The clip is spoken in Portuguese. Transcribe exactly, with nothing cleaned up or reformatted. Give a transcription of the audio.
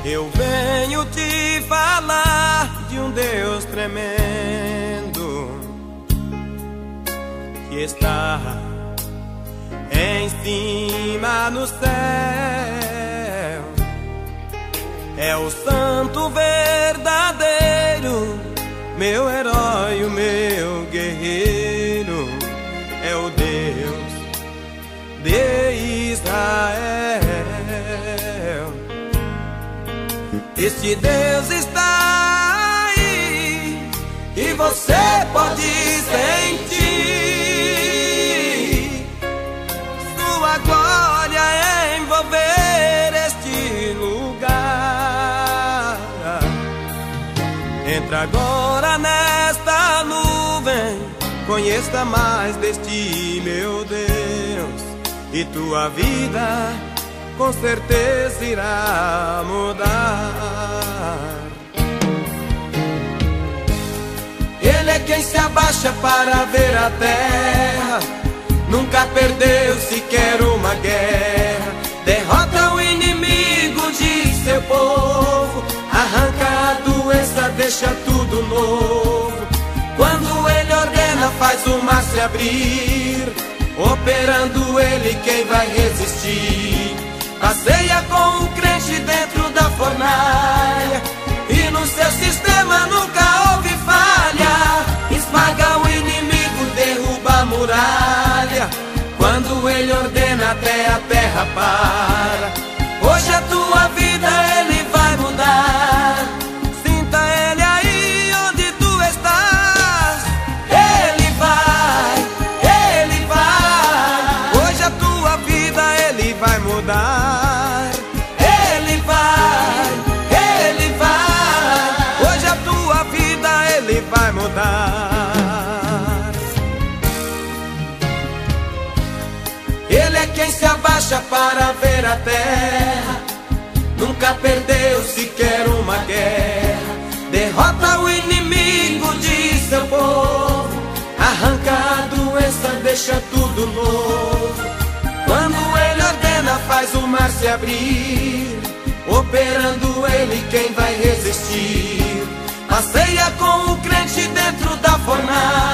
Eu venho te falar de um Deus tremendo que está em cima no céu. É o santo verdadeiro, meu herói, o meu guerreiro. É o Deus de Israel. Este Deus está aí e você pode sentir sua glória envolver este lugar. Entra agora nesta nuvem, conheça mais deste meu Deus, e tua vida com certeza irá mudar. Ele é quem se abaixa para ver a terra, nunca perdeu sequer uma guerra. Derrota o inimigo de seu povo, arranca a doença, deixa tudo novo. Quando ele ordena, faz o mar se abrir, operando ele, quem vai resistir? Passeia com o crente dentro da fornalha, e no seu sistema nunca houve falha. Esmaga o inimigo, derruba a muralha, quando ele ordena até a terra para. Hoje a tua vida ele vai mudar. Sinta ele aí onde tu estás. Ele vai, ele vai. Hoje a tua vida ele vai mudar. Ele vai, ele vai. Hoje a tua vida ele vai mudar. Ele é quem se abaixa para ver a terra, nunca perdeu sequer uma guerra. Derrota o inimigo de seu povo, arranca a doença, deixa tudo novo. Quando ele ordena, faz o mar se abrir, operando ele, quem vai resistir? Passeia com o crente dentro da fornalha,